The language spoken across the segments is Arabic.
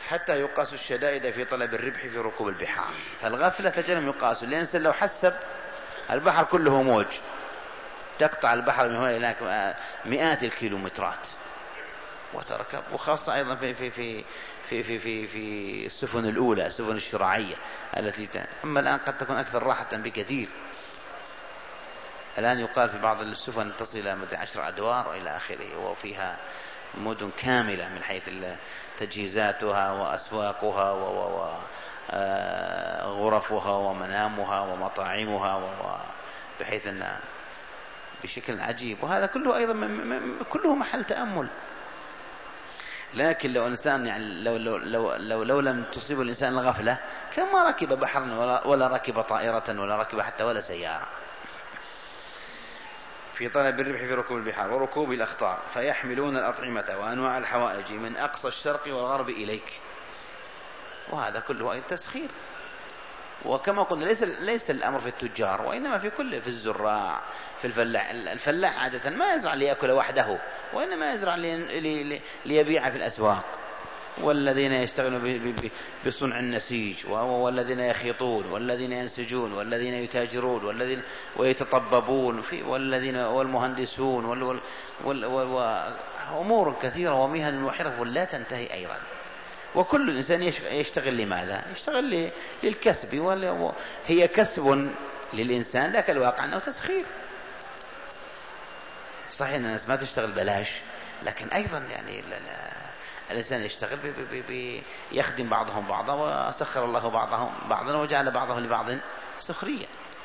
حتى يقاس الشدائد في طلب الربح في ركوب البحار. فالغفلة تجنم يقاس، الإنسان لو حسب البحر كله موج، تقطع البحر من هنا إلى مئات الكيلومترات وتركب، وخاصة أيضا في السفن الأولى، السفن الشراعية أما الآن قد تكون أكثر راحة بكثير. الآن يقال في بعض السفن تصل إلى 10 أدوار إلى آخره، وفيها مدن كاملة من حيث تجهيزاتها وأسواقها وغرفها ومنامها ومطاعمها، بحيث أن بشكل عجيب. وهذا كله أيضا كله محل تأمل. لكن لو الإنسان يعني لو لم تصيب الإنسان الغفلة كما ركب بحرا ولا ركب طائرة ولا ركب حتى ولا سيارة. في طلب الربح في ركوب البحار وركوب الأخطار، فيحملون الأطعمة وأنواع الحوائج من أقصى الشرق والغرب إليك. وهذا كله تسخير. وكما قلنا ليس الأمر في التجار، وإنما في الزراع، في الفلاح عادة ما يزرع ليأكل وحده، وإنما يزرع ليبيع في الأسواق، والذين يشتغلون بصنع النسيج، والذين يخيطون، والذين ينسجون، والذين يتاجرون، والذين ويتطببون، والمهندسون، وأمور كثيرة ومهن وحرف لا تنتهي أيضا. وكل إنسان يشتغل لماذا؟ يشتغل للكسب، هي كسب للإنسان، لكن الواقع أنه تسخير. صحيح أن الناس ما تشتغل بلاش، لكن أيضا يعني الإنسان يشتغل يخدم بعضهم بعضا، وسخر الله بعضا وجعل بعضهم لبعض سخريا.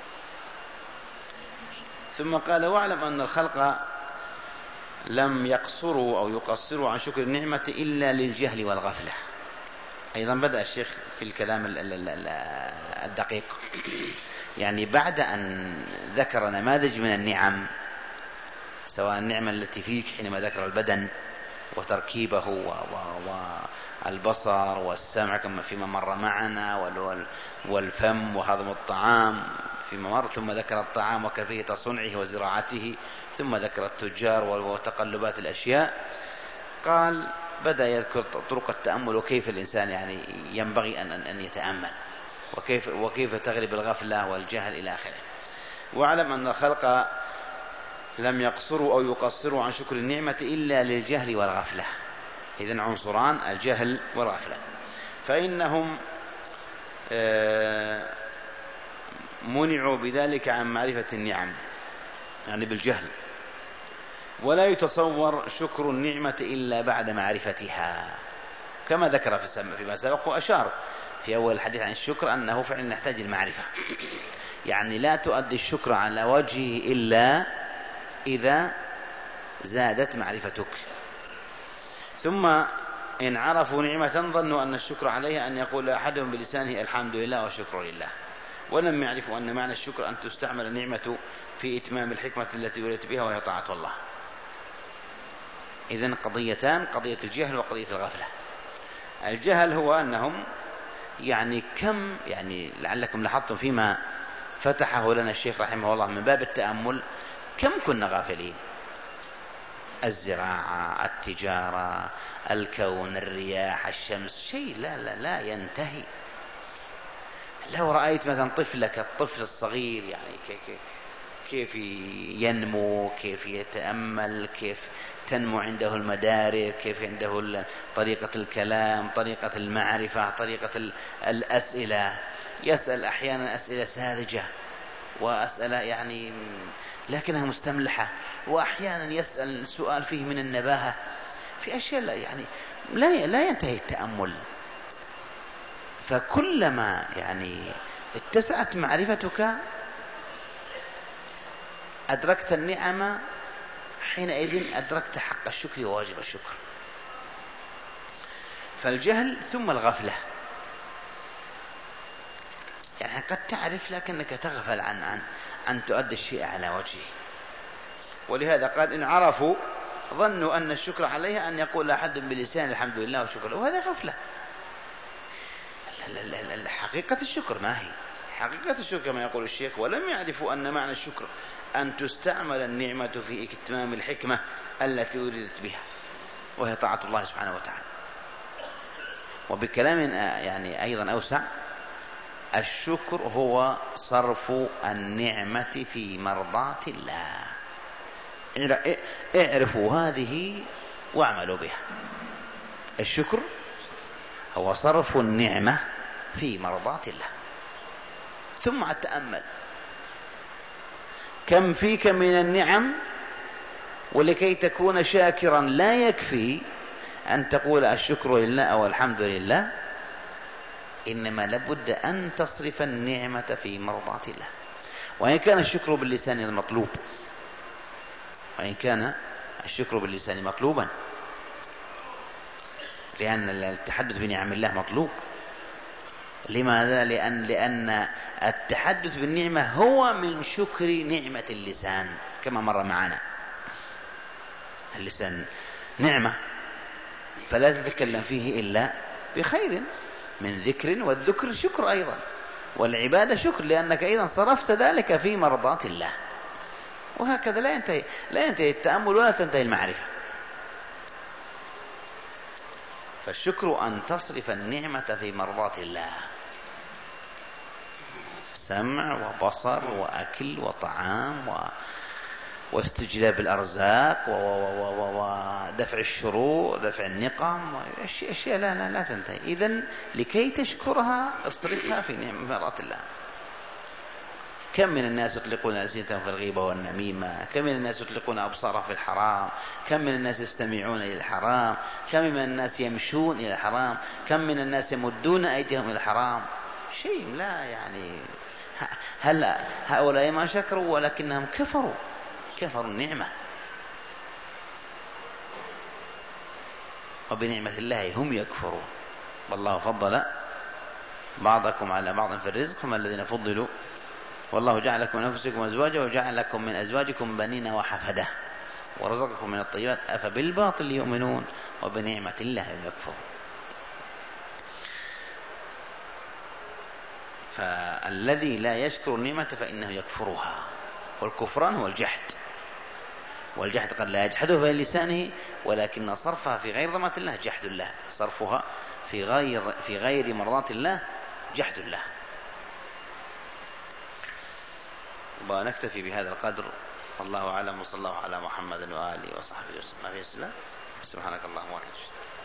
ثم قال: واعلم أن الخلق لم يقصروا أو يقصروا عن شكر النعمة إلا للجهل والغفلة. أيضا بدأ الشيخ في الكلام الدقيق، يعني بعد أن ذكر نماذج من النعم، سواء النعمة التي فيك حينما ذكر البدن وتركيبه والبصر والسمع كما فيما مر معنا، والفم وهضم الطعام فيما مر، ثم ذكر الطعام وكيفية صنعه وزراعته، ثم ذكر التجار وتقلبات الأشياء. قال بدأ يذكر طرق التأمل، وكيف الإنسان يعني ينبغي أن يتأمل، وكيف تغلب الغفلة والجهل إلى آخره. واعلم أن الخلق لم يقصروا أو يقصروا عن شكر النعمة إلا للجهل والغفلة. إذن عنصران: الجهل والغفلة. فإنهم منعوا بذلك عن معرفة النعم، يعني بالجهل. ولا يتصور شكر النعمة إلا بعد معرفتها، كما ذكر فيما سبق وأشار في أول الحديث عن الشكر أنه فعلا نحتاج المعرفة. يعني لا تؤدي الشكر على وجهه إلا إذا زادت معرفتك. ثم إن عرفوا نعمة ظنوا أن الشكر عليها أن يقول أحدهم بلسانه الحمد لله والشكر لله، ولم يعرفوا أن معنى الشكر أن تستعمل النعمة في إتمام الحكمة التي ولدت بها، وهي طاعة الله. إذن قضيتان: قضية الجهل وقضية الغفلة. الجهل هو أنهم يعني لعلكم لاحظتم فيما فتحه لنا الشيخ رحمه الله من باب التأمل، كم كنا غافلين: الزراعة، التجارة، الكون، الرياح، الشمس، شيء لا ينتهي. لو رأيت مثلا طفلك، الطفل الصغير، يعني كيف ينمو، كيف يتأمل، كيف تنمو عنده المدارك، كيف عنده طريقة الكلام، طريقة المعرفة، طريقة الأسئلة. يسأل أحيانا أسئلة ساذجة، وأسئلة يعني لكنها مستملحة، وأحيانا يسأل سؤال فيه من النباهة، في أشياء يعني لا ينتهي التأمل. فكلما يعني اتسعت معرفتك أدركت النعمة، حينئذ أدركت حق الشكر وواجب الشكر. فالجهل ثم الغفلة، يعني قد تعرف لكنك تغفل عن تؤدي الشيء على وجهه. ولهذا قال: إن عرفوا ظنوا أن الشكر عليها أن يقول أحد بلسان الحمد لله والشكر، وهذا غفلة. حقيقة الشكر ما هي؟ حقيقة الشكر كما يقول الشيخ: ولم يعرفوا أن معنى الشكر أن تستعمل النعمة في إتمام الحكمة التي ولدت بها، وهي طاعة الله سبحانه وتعالى. وبكلام يعني أيضا أوسع، الشكر هو صرف النعمة في مرضاة الله. اعرفوا هذه واعملوا بها. الشكر هو صرف النعمة في مرضاة الله. ثم تأمل كم فيك من النعم، ولكي تكون شاكرا لا يكفي أن تقول الشكر لله أو الحمد لله، إنما لابد أن تصرف النعمة في مرضاة الله. وإن كان الشكر باللسان مطلوب، وإن كان الشكر باللسان مطلوبا، لأن التحدث بنعم الله مطلوب. لماذا؟ لأن التحدث بالنعمة هو من شكر نعمة اللسان، كما مر معنا. اللسان نعمة، فلا تتكلم فيه إلا بخير من ذكر، والذكر شكر أيضا، والعبادة شكر، لأنك أيضا صرفت ذلك في مرضاة الله. وهكذا لا ينتهي التأمل ولا تنتهي المعرفة. فالشكر أن تصرف النعمة في مرضاة الله، سمع وبصر وأكل وطعام واستجلاب الأرزاق ودفع الشرور، دفع النقم، أشياء لا تنتهي. إذن لكي تشكرها اصرفها في مرضاة الله. كم من الناس يطلقون ألسنتهم في الغيبة والنميمة، كم من الناس يطلقون أبصارهم في الحرام، كم من الناس يستمعون إلى الحرام، كم من الناس يمشون إلى الحرام، كم من الناس يمدون أيديهم إلى الحرام. شيء لا يعني. هل هؤلاء ما شكروا ولكنهم كفروا النعمة، وبنعمة الله هم يكفرون. والله فضل بعضكم على بعض في الرزق، فما الذين فضلوا والله جعل لكم من أنفسكم أزواجا وجعل لكم من أزواجكم بنين وحفدة ورزقكم من الطيبات أفبالباطل يؤمنون وبنعمة الله هم يكفرون. فالذي لا يشكر النعمة فإنه يكفرها، والكفران هو الجحد. والجحد قد لا يجحده في لسانه، ولكن صرفها في غير ضمة الله جحد الله، صرفها في غير مرضاة الله جحد الله. ونكتفي بهذا القدر، والله أعلم، وصلى الله على محمد وآله وصحبه وسلم. سبحانك اللهم وبحمدك.